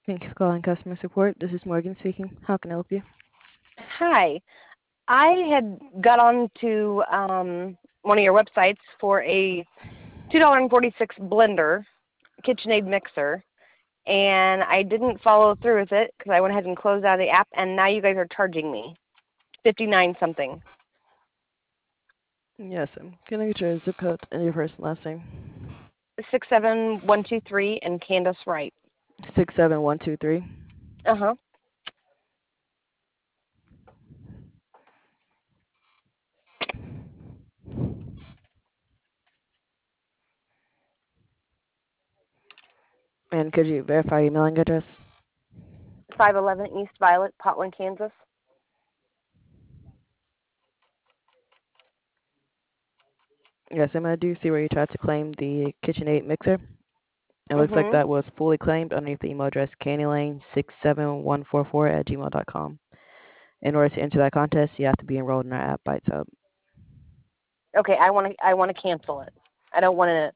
Thank you for calling customer support. This is Morgan speaking. How can I help you? Hi. I had got onto one of your websites for a $2.46 blender, KitchenAid mixer, and I didn't follow through with it because I went ahead and closed out of the app, and now you guys are charging me 59 something. Yes, can I get your zip code and your first and last name? 67123 and Candace Wright. 67123. Uh-huh. And could you verify your mailing address? 511 East Violet, Potland, Kansas. Yes, I do see where you tried to claim the KitchenAid mixer. It looks like Mhm. that was fully claimed underneath the email address candylane67144@gmail.com. In order to enter that contest, you have to be enrolled in our app, ByteHub. Okay, I want to cancel it. I don't want to.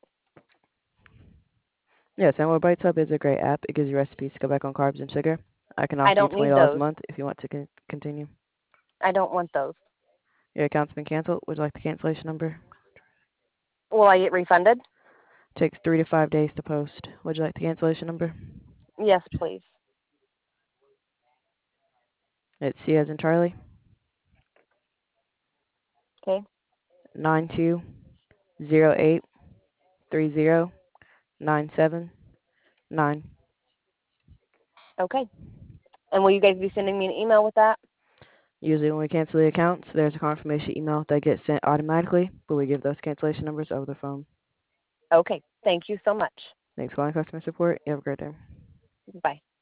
Yes, and what ByteHub is a great app. It gives you recipes to go back on carbs and sugar. I can I offer you don't need $20 a those. month if you want to continue. I don't want those. Your account's been canceled. Would you like the cancellation number? Will I get refunded? Takes 3 to 5 days to post. Would you like the cancellation number? Yes, please. It's C as in Charlie, Okay. 9208309799. Okay. And will you guys be sending me an email with that? Usually when we cancel the accounts, there's a confirmation email that gets sent automatically, but we give those cancellation numbers over the phone. Okay. Thank you so much. Thanks for calling customer support. You have a great day. Bye.